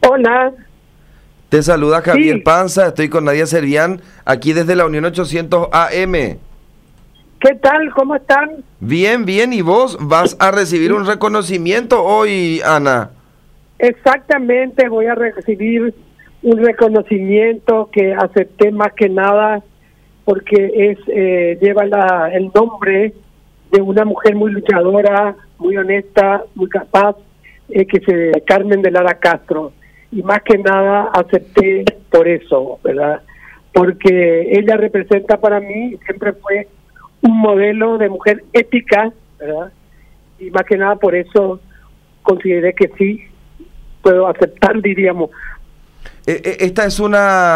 Hola. Te saluda Javier Sí. Panza, estoy con Nadia Servián, aquí desde la Unión 800 AM. ¿Qué tal? ¿Cómo están? Bien, bien, ¿y vos vas a recibir un reconocimiento hoy, Ana? Exactamente, voy a recibir un reconocimiento que acepté más que nada porque lleva el nombre de una mujer muy luchadora, muy honesta, muy capaz, Carmen de Lara Castro. Y más que nada acepté por eso, ¿verdad? Porque ella representa para mí, siempre fue un modelo de mujer ética, ¿verdad? Y más que nada por eso consideré que sí puedo aceptar, diríamos. Esta es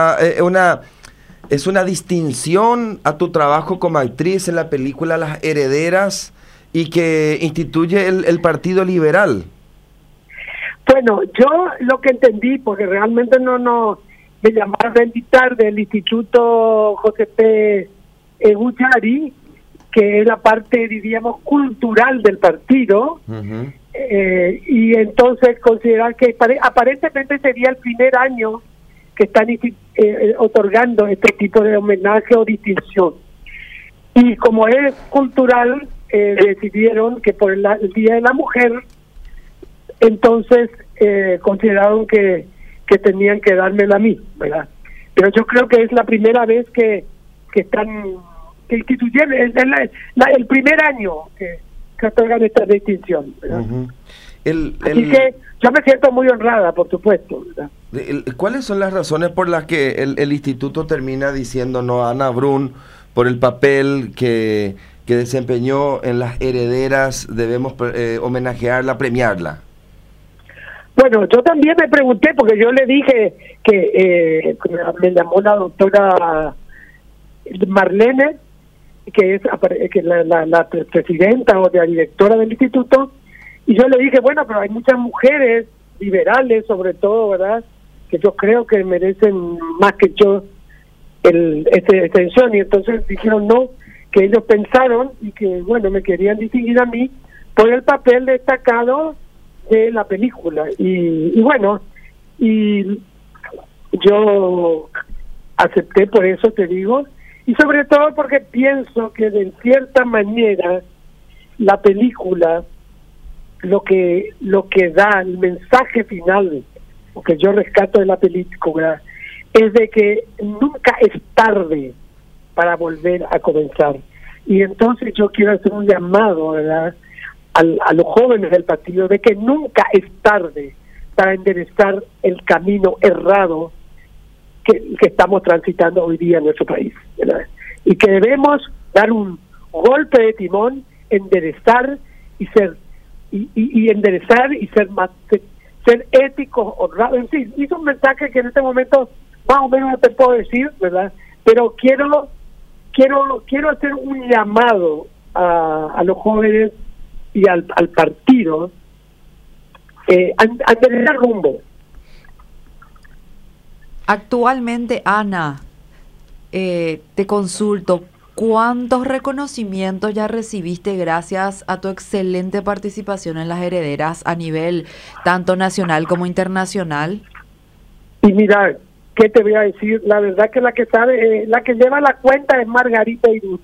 es una distinción a tu trabajo como actriz en la película Las Herederas y que instituye el Partido Liberal. Bueno, yo lo que entendí, porque realmente no me llamaron a invitar del Instituto José P. Buchari, que es la parte, diríamos, cultural del partido, Uh-huh. y entonces considerar que aparentemente sería el primer año que están otorgando este tipo de homenaje o distinción. Y como es cultural, decidieron que por el Día de la Mujer, entonces consideraron que tenían que dármela a mí, ¿verdad? Pero yo creo que es la primera vez que están, que instituyeron, es el primer año que otorgan esta distinción, ¿verdad? Uh-huh. Así que yo me siento muy honrada, por supuesto, ¿verdad? ¿Cuáles son las razones por las que el instituto termina diciendo no a Ana Brun por el papel que desempeñó en Las Herederas? Debemos homenajearla, premiarla. Bueno, yo también me pregunté, porque yo le dije que me llamó la doctora Marlene, que es la presidenta o la directora del instituto, y yo le dije, bueno, pero hay muchas mujeres liberales, sobre todo, ¿verdad?, que yo creo que merecen más que yo esta extensión, y entonces dijeron no, que ellos pensaron y que, bueno, me querían distinguir a mí por el papel destacado de la película, y bueno, y yo acepté, por eso te digo, y sobre todo porque pienso que de cierta manera la película lo que da el mensaje final, o que yo rescato de la película, es de que nunca es tarde para volver a comenzar. Y entonces yo quiero hacer un llamado, ¿verdad?, a los jóvenes del partido, de que nunca es tarde para enderezar el camino errado que estamos transitando hoy día en nuestro país, ¿verdad? Y que debemos dar un golpe de timón, enderezar y ser enderezar y ser más, ser éticos, honrados. En fin, hizo un mensaje que en este momento más o menos no te puedo decir, ¿verdad? Pero quiero hacer un llamado a los jóvenes y al partido a tener rumbo. Actualmente, Ana, te consulto, ¿cuántos reconocimientos ya recibiste gracias a tu excelente participación en Las Herederas a nivel tanto nacional como internacional? Y mira, ¿qué te voy a decir? La verdad que la que sabe, la que lleva la cuenta es Margarita Irún.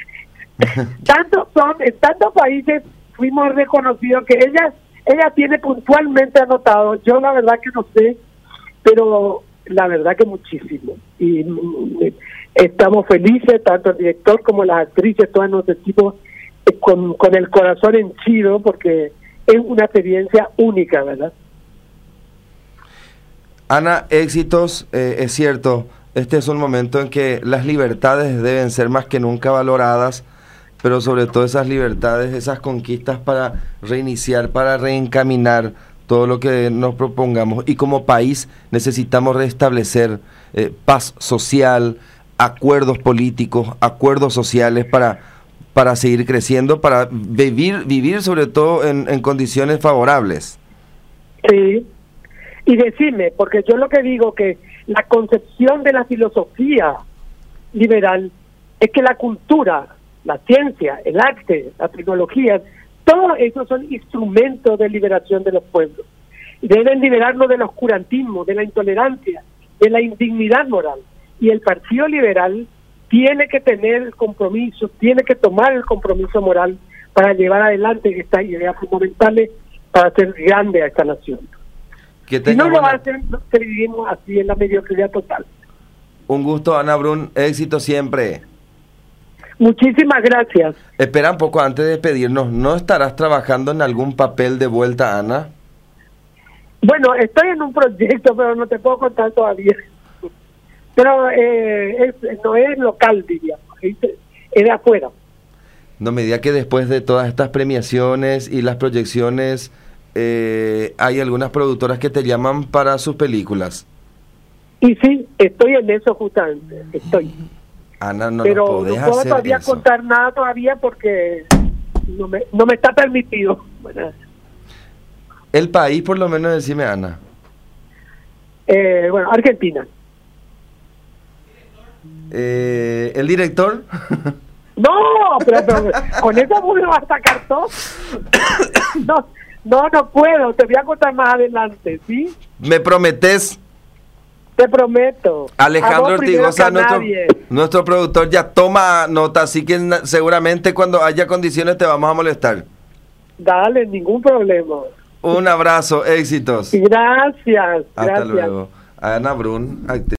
En tantos países fuimos reconocidos que ella tiene puntualmente anotado. Yo la verdad que no sé, pero la verdad que muchísimo. Y estamos felices, tanto el director como las actrices, todos nuestros equipos, con el corazón henchido, porque es una experiencia única, ¿verdad? Ana, éxitos, es cierto, este es un momento en que las libertades deben ser más que nunca valoradas, pero sobre todo esas libertades, esas conquistas para reiniciar, para reencaminar todo lo que nos propongamos. Y como país necesitamos restablecer paz social, acuerdos políticos, acuerdos sociales para seguir creciendo, para vivir sobre todo en condiciones favorables. Sí. Y decime, porque yo lo que digo que la concepción de la filosofía liberal es que la cultura, la ciencia, el arte, la tecnología, todos esos son instrumentos de liberación de los pueblos. Deben liberarnos del oscurantismo, de la intolerancia, de la indignidad moral. Y el Partido Liberal tiene que tener el compromiso, tiene que tomar el compromiso moral para llevar adelante estas ideas fundamentales para hacer grande a esta nación. Si no lo va a hacer, vivimos así en la mediocridad total. Un gusto, Ana Brun, éxito siempre. Muchísimas gracias. Espera un poco antes de despedirnos, ¿no estarás trabajando en algún papel de vuelta, Ana? Bueno, estoy en un proyecto, pero no te puedo contar todavía. Pero no es local, diríamos, es de afuera. No me diga que después de todas estas premiaciones y las proyecciones, hay algunas productoras que te llaman para sus películas. Y sí, estoy en eso justamente, estoy. Ana, no pero podés no puedo hacer todavía eso. contar nada todavía porque no me está permitido. Bueno, El país, por lo menos, decime, Ana. bueno, Argentina. ¿El director? No, pero con eso vos me vas a sacar todo. No puedo, te voy a contar más adelante, ¿sí? ¿Me prometes? Te prometo. Alejandro Ortigosa, nadie. nuestro productor, ya toma nota, así que seguramente cuando haya condiciones te vamos a molestar. Dale, ningún problema. Un abrazo, éxitos. Gracias. Hasta Gracias. luego. Ana Brun, actriz.